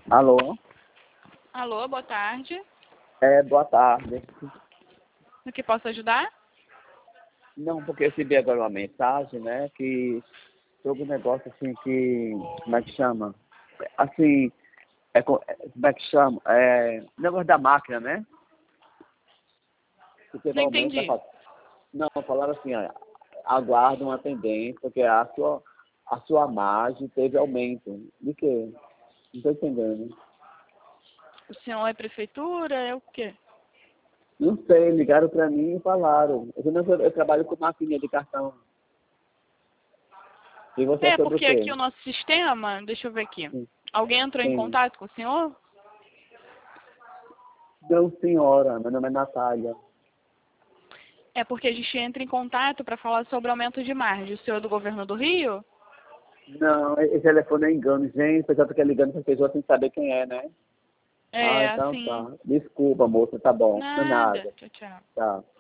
Alô? Alô, boa tarde. Boa tarde. No que posso ajudar? Não, porque eu recebi agora uma mensagem, né, que sobre um negócio assim que, como é que chama? Assim, como é que chama? Negócio da máquina, né? Que teve Não aumento entendi. Não, falaram assim, ó, aguarda uma tendência, porque a sua margem teve aumento. De quê? Não estou entendendo. O senhor é prefeitura? É o quê? Não sei, ligaram para mim e falaram. Eu trabalho com maquininha de cartão. E você é É, sobre o porque aqui quê? o nosso sistema, deixa eu ver aqui. Sim. Alguém entrou em Sim. contato com o senhor? Não, senhora, meu nome é Natália. É porque a gente entra em contato para falar sobre aumento de margem. O senhor é do governo do Rio? Não, esse telefone é engano, gente. O pessoal fica ligando para pessoa sem saber quem é, né? É, Então assim, tá. Desculpa, moça, tá bom. Não é nada. nada. Tchau, tchau. Tá.